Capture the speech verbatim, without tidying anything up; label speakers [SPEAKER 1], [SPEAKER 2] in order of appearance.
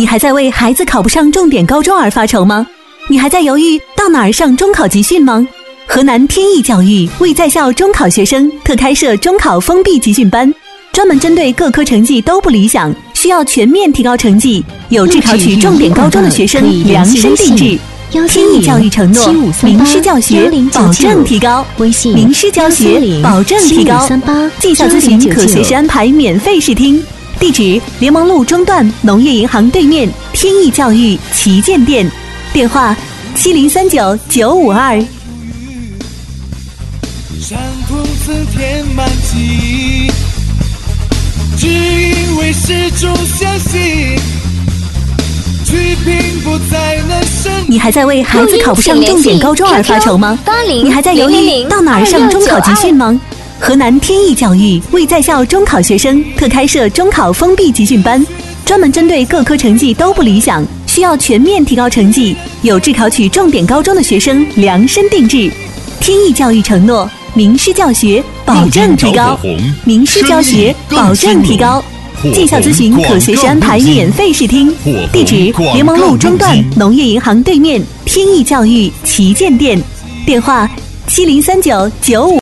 [SPEAKER 1] 你还在为孩子考不上重点高中而发愁吗？你还在犹豫到哪儿上中考集训吗？河南天意教育为在校中考学生特开设中考封闭集训班，专门针对各科成绩都不理想，需要全面提高成绩，有志考取重点高中的学生量身定制。天意教育承诺，名师教学保证提高，名师教学保证提高。绩效咨询可随时安排免费试听，地址：联盟路中段农业银行对面天意教育旗舰店，电话：七零三九九五二。
[SPEAKER 2] 伤痛曾填满记忆，只因为始终相信。
[SPEAKER 1] 你还在为孩子考不上重点高中而发愁吗？你还在犹豫到哪儿上中考集训吗？河南天意教育为在校中考学生特开设中考封闭集训班，专门针对各科成绩都不理想，需要全面提高成绩，有志考取重点高中的学生量身定制。天意教育承诺，名师教学保证提高，名师教学保证提高。绩效咨询可随时安排免费试听，地址：联盟路中段农业银行对面天意教育旗舰店，电话：七零三九九五。